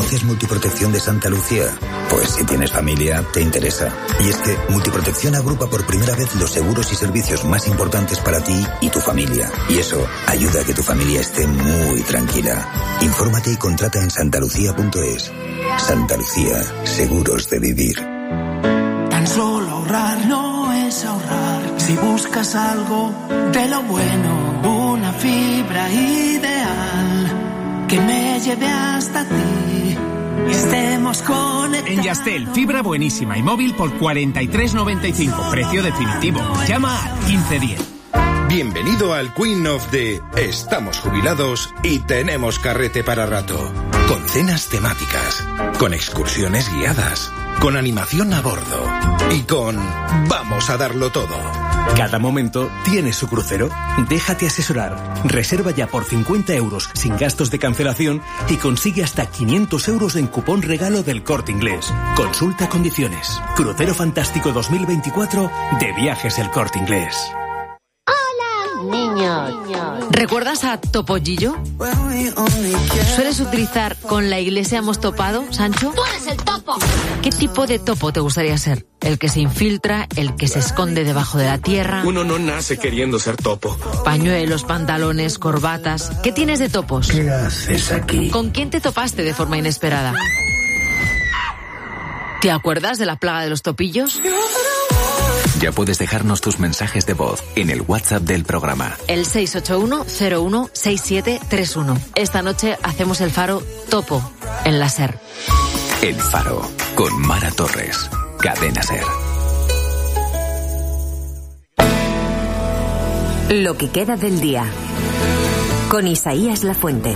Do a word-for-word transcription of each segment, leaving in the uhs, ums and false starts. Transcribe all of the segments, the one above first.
¿Conoces Multiprotección de Santa Lucía? Pues si tienes familia, te interesa. Y es que Multiprotección agrupa por primera vez los seguros y servicios más importantes para ti y tu familia. Y eso ayuda a que tu familia esté muy tranquila. Infórmate y contrata en santalucía punto es. Santa Lucía, seguros de vivir. Tan solo ahorrar no es ahorrar. Si buscas algo de lo bueno, una fibra ideal que me lleve hasta ti y estemos conectados. En Yastel, fibra buenísima y móvil por cuarenta y tres noventa y cinco. Precio definitivo. Llama al quince diez. Bienvenido al Queen of the Estamos jubilados y tenemos carrete para rato. Con cenas temáticas, con excursiones guiadas, con animación a bordo y con vamos a darlo todo. Cada momento tiene su crucero. Déjate asesorar. Reserva ya por cincuenta euros sin gastos de cancelación y consigue hasta quinientos euros en cupón regalo del Corte Inglés. Consulta condiciones. Crucero Fantástico dos mil veinticuatro de Viajes El Corte Inglés. Niños. ¿Recuerdas a Topollillo? ¿Sueles utilizar con la iglesia hemos topado, Sancho? ¡Tú eres el topo! ¿Qué tipo de topo te gustaría ser? ¿El que se infiltra? ¿El que se esconde debajo de la tierra? Uno no nace queriendo ser topo. Pañuelos, pantalones, corbatas. ¿Qué tienes de topos? ¿Qué haces aquí? ¿Con quién te topaste de forma inesperada? ¿Te acuerdas de la plaga de los topillos? Ya puedes dejarnos tus mensajes de voz en el WhatsApp del programa. El seis ocho uno cero uno seis siete tres uno. Esta noche hacemos el faro Topo en la SER. El Faro con Mara Torres. Cadena SER. Lo que queda del día. Con Isaías Lafuente.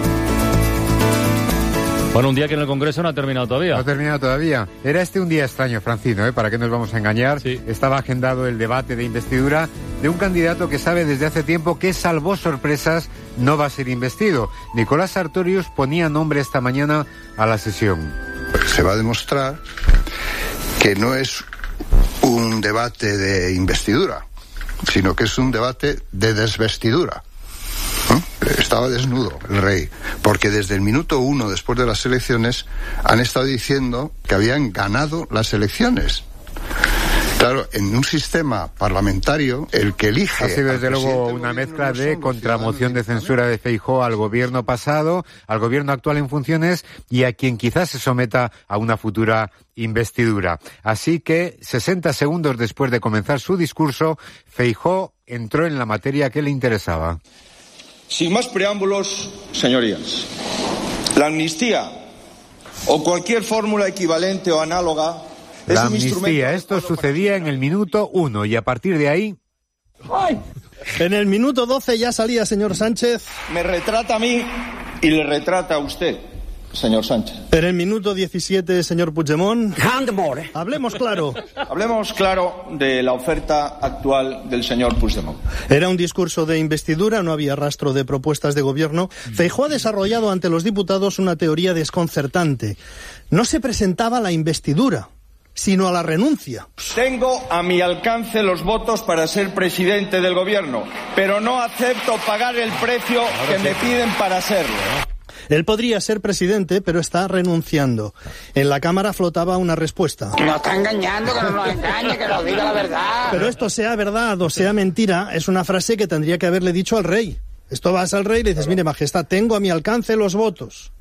Bueno, un día que en el Congreso no ha terminado todavía. No ha terminado todavía. Era este un día extraño, Francino, ¿eh? ¿Para qué nos vamos a engañar? Sí. Estaba agendado el debate de investidura de un candidato que sabe desde hace tiempo que, salvo sorpresas, no va a ser investido. Nicolás Sartorius ponía nombre esta mañana a la sesión. Se va a demostrar que no es un debate de investidura, sino que es un debate de desvestidura. Estaba desnudo el rey, porque desde el minuto uno después de las elecciones han estado diciendo que habían ganado las elecciones. Claro, en un sistema parlamentario, el que elige... Ha sido desde luego una mezcla de contramoción de censura de Feijóo al gobierno pasado, al gobierno actual en funciones y a quien quizás se someta a una futura investidura. Así que, sesenta segundos después de comenzar su discurso, Feijóo entró en la materia que le interesaba. Sin más preámbulos, señorías, la amnistía o cualquier fórmula equivalente o análoga es la un amnistía, instrumento... esto sucedía en el minuto uno y a partir de ahí... En el minuto doce ya salía, señor Sánchez. Me retrata a mí y le retrata a usted, señor Sánchez. En el minuto diecisiete, señor Puigdemont. Hablemos claro. Hablemos claro de la oferta actual del señor Puigdemont. Era un discurso de investidura, no había rastro de propuestas de gobierno. Feijóo ha desarrollado ante los diputados una teoría desconcertante. No se presentaba la investidura, sino a la renuncia. Tengo a mi alcance los votos para ser presidente del gobierno, pero no acepto pagar el precio que me piden para serlo. Él podría ser presidente, pero está renunciando. En la Cámara flotaba una respuesta. Nos está engañando, que no nos engañe, que nos diga la verdad. Pero esto sea verdad o sea mentira, es una frase que tendría que haberle dicho al rey. Esto vas al rey y le dices, mire, majestad, tengo a mi alcance los votos,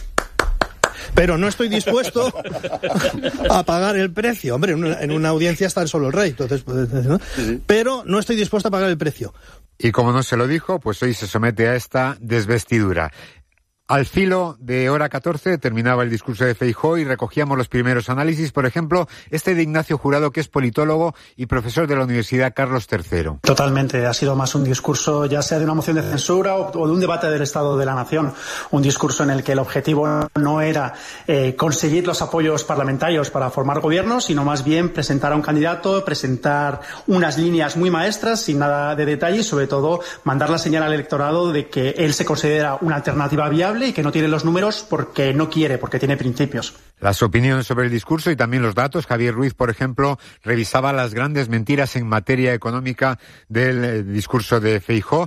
pero no estoy dispuesto a pagar el precio. Hombre, en una, en una audiencia está solo el rey, entonces, ¿no? Pero no estoy dispuesto a pagar el precio. Y como no se lo dijo, pues hoy se somete a esta desvestidura. Al filo de hora catorce terminaba el discurso de Feijóo y recogíamos los primeros análisis, por ejemplo, este de Ignacio Jurado, que es politólogo y profesor de la Universidad Carlos tercero. Totalmente, ha sido más un discurso ya sea de una moción de censura o de un debate del Estado de la Nación, un discurso en el que el objetivo no era eh, conseguir los apoyos parlamentarios para formar gobierno, sino más bien presentar a un candidato, presentar unas líneas muy maestras, sin nada de detalle y sobre todo mandar la señal al electorado de que él se considera una alternativa viable y que no tiene los números porque no quiere, porque tiene principios. Las opiniones sobre el discurso y también los datos. Javier Ruiz, por ejemplo, revisaba las grandes mentiras en materia económica del eh, discurso de Feijóo